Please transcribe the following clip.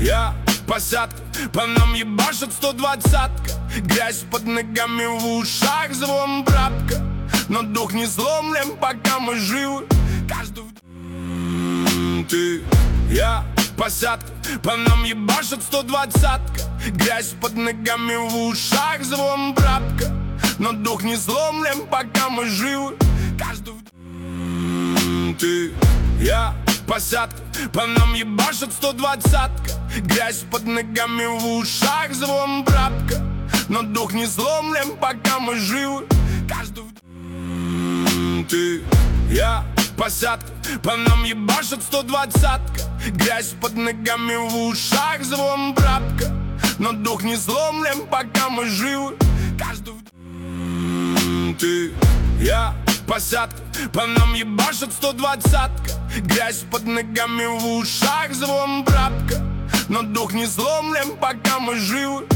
Я посадка, по нам ебашит 120-ка. Грязь под ногами, в ушах звон брабка. Но дух не сломлен, пока мы живы. Каждый ты, я посадка, по нам ебашит 120-ка. Грязь под ногами, в ушах звон брабка. Но дух не сломлен, пока мы живы. Каждый ты, я посадка, по нам ебашит 120-ка. Грязь под ногами, в ушах звон брабка. Но дух не сломлен, пока мы живы. Каждый ты, я посадка, по нам ебашит 120-ка. Грязь под ногами, в ушах звон брабка. Но дух не сломлен, пока мы живы. Каждый ты, я посадка, по нам ебашит 120-ка. Грязь под ногами, в ушах звон брабка. Но дух не сломлен, пока мы живы.